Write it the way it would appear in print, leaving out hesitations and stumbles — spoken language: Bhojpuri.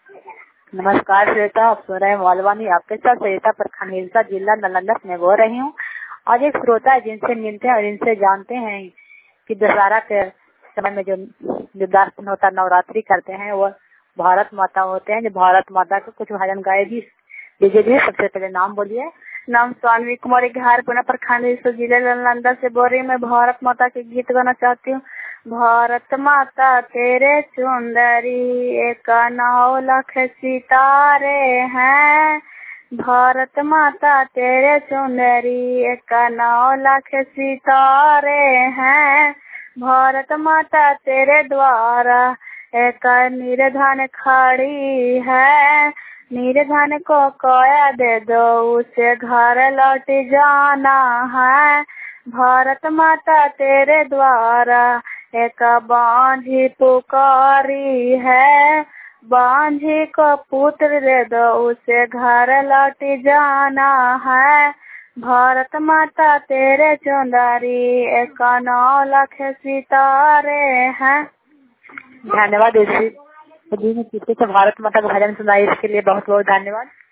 नमस्कार श्वेता, आप सुन रहे हैं मालवानी। आपके साथ श्वेता प्रखंड हिलसा जिला नालंदा में बोल रही हूँ। आज एक श्रोता है जिनसे मिलते हैं और इनसे जानते हैं कि दशहरा के समय में जो दर्शन होता है, नवरात्रि करते हैं, वो भारत माता होते हैं। जो भारत माता को कुछ भजन गाएगी दीजिए। सबसे पहले नाम बोलिए। नाम स्वामी कुमारी घार पुना प्रखंड हिलसा जिला नालंदा से बोल रही हूँ। मैं भारत माता के गीत गाना चाहती हूँ। भारत माता तेरे सुंदरी, एक 9 लाख सितारे हैं। भारत माता तेरे सुंदरी, एक 9 लाख सितारे हैं। भारत माता तेरे द्वारा एक निर्धन खड़ी है। निर्धन को कोया दे दो, उसे घर लौट जाना है। भारत माता तेरे द्वारा एक बांझी पुकारी है। बांझी को पुत्र दे दो, उसे घर लौट जाना है। भारत माता तेरे चुंदरी, एक 9 लाख सितारे हैं। धन्यवाद। इसी भारत माता का भजन सुनाई, इसके लिए बहुत बहुत धन्यवाद।